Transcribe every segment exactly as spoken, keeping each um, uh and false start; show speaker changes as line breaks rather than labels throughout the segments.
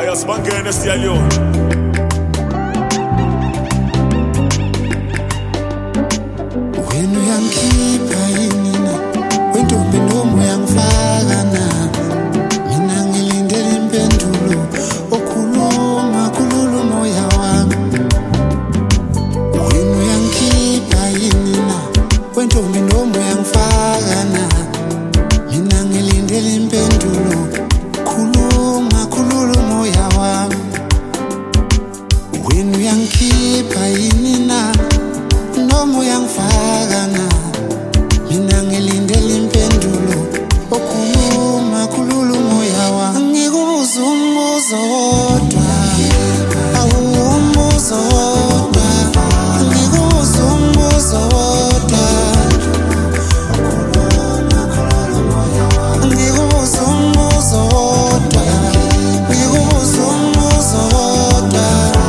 Haya sibangene siyaliyona.
Wena uyangikhipha yini na wentombi noma uyangifaka na mina ngilindele impendulo okhuluma khulula umoya wami. Wena uyangikhipha yini na wentombi noma uyangifaka na mina ngilindele impendulo khuluma khulula umoya wami. Wena uyangikhipha yini na noma uyangifaka na mina ngilindele impendulo okhuluma khulula umoya wami. Ngikubuza umbuzo wodwa, awumbuzo wodwa, ngikubuza umbuzo wodwa, ngikubuza umbuzo wodwa, ngikubuza umbuzo wodwa,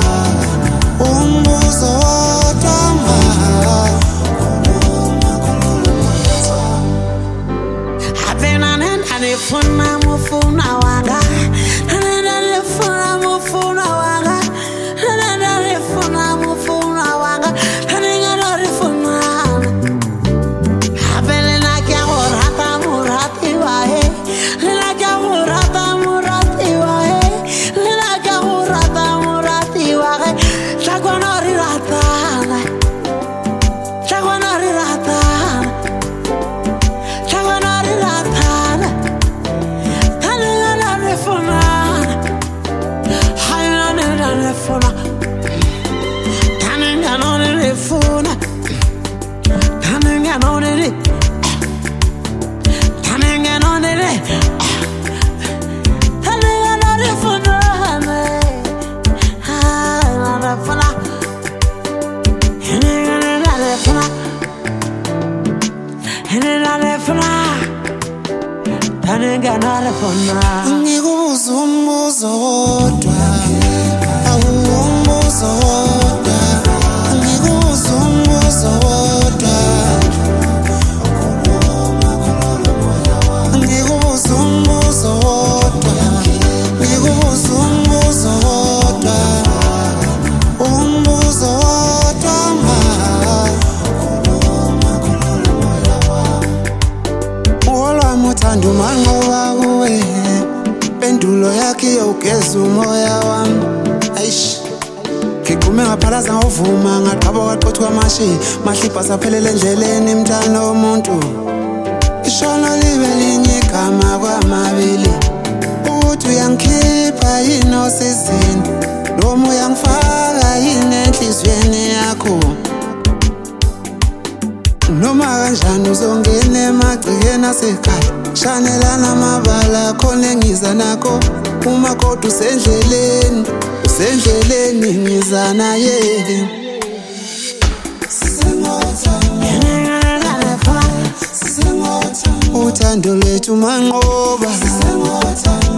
umbuzo wodwa ma. Funa mufuna wanga nana funa mufuna wanga nana funa mufuna wanga nana funa abele na kya horata murati wae na kya horata murati wae na kya horata murati wae chakwana rirata chakwana rirata chakwana rirata. Ngikubuza umbuzo wodwa, awumbuzo wodwa, ngikubuza umbuzo wodwa, ngikubuza umbuzo wodwa, ngikubuza umbuzo wodwa, umbuzo wodwa ma. Olwami uthando manqoba kuwe, pendulo yakhe yogeza umoya wami. Aish ngigume ngaphalaza ngavuma ngaqhaba kwaqothwa amashi mahlipha saphelele endleleni mntana womuntu. Ishona libe linye igama kwamabili ukuthi uyangikhipha yini osizini noma uyangifaka yini enhlizweni yakho. Noma kanjani uzongena emagcikeni asekhaya shanelana amabala khona engiza nakho uma kodwa usendleleni usendleleni ngiza naye. Uthando lwethu manqoba